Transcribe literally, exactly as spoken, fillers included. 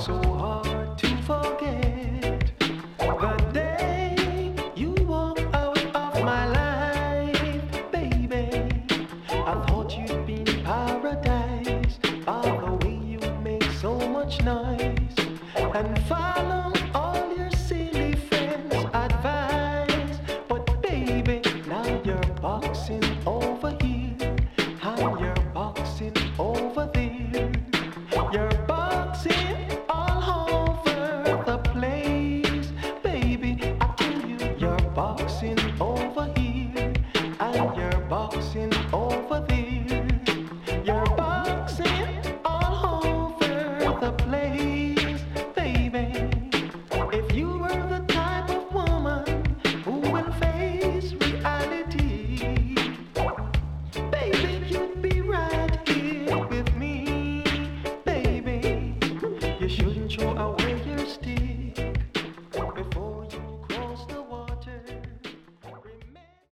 so hard to forget the day you walked out of my life, baby. I thought you'd be in paradise by the way you make so much noise and follow all your silly friends' advice. But baby, now you're boxing over here and you're boxing over there. You're boxing all over the place, baby. I tell you, you're boxing over here and you're boxing over there. You're boxing all over the place, baby. If you were the type of woman who will face reality, baby, you'd be right here with me, baby. You shouldn't throw away your stick.